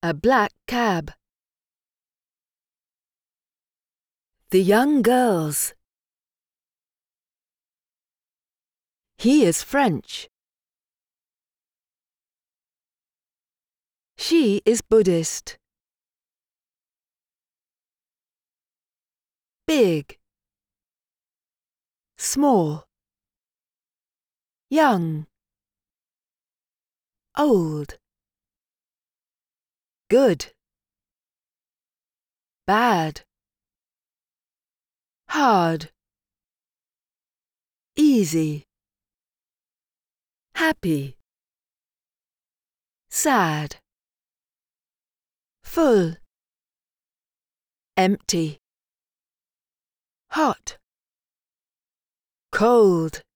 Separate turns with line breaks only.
A black cab. The young girls. He is French. She is Buddhist. Big. Small. Young. Old. Good. Bad. Hard. Easy. Happy. Sad. Full. Empty. Hot. Cold.